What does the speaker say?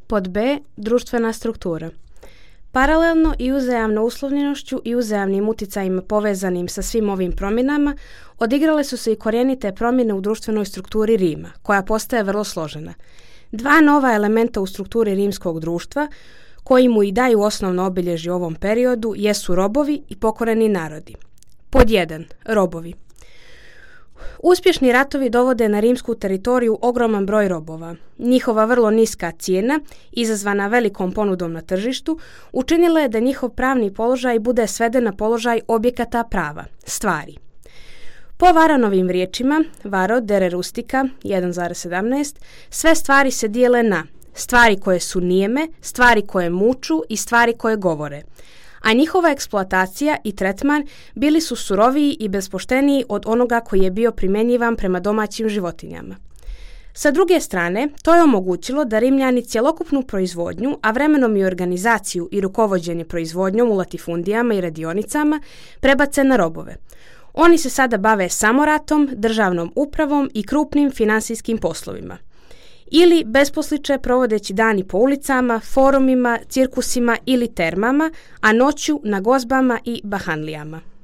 Pod B. Društvena struktura. Paralelno i uzajamno uslovljenošću i uzajamnim uticajima povezanim sa svim ovim promjenama, odigrale su se i korjenite promjene u društvenoj strukturi Rima, koja postaje vrlo složena. Dva nova elementa u strukturi rimskog društva, koji mu i daju osnovno obilježje u ovom periodu, jesu robovi i pokoreni narodi. Pod 1. Robovi. Uspješni ratovi dovode na rimsku teritoriju ogroman broj robova. Njihova vrlo niska cijena, izazvana velikom ponudom na tržištu, učinila je da njihov pravni položaj bude sveden na položaj objekata prava, stvari. Po Varanovim riječima, Varo dere rustica 1,17, sve stvari se dijele na stvari koje su nijeme, stvari koje muču i stvari koje govore, a njihova eksploatacija i tretman bili su suroviji i bezpošteniji od onoga koji je bio primjenjivan prema domaćim životinjama. Sa druge strane, to je omogućilo da Rimljani cjelokupnu proizvodnju, a vremenom i organizaciju i rukovođenje proizvodnjom u latifundijama i radionicama, prebace na robove. Oni se sada bave samo ratom, državnom upravom i krupnim finansijskim poslovima. Ili besposliče provodeći dani po ulicama, forumima, cirkusima ili termama, a noću na gozbama i bahanlijama.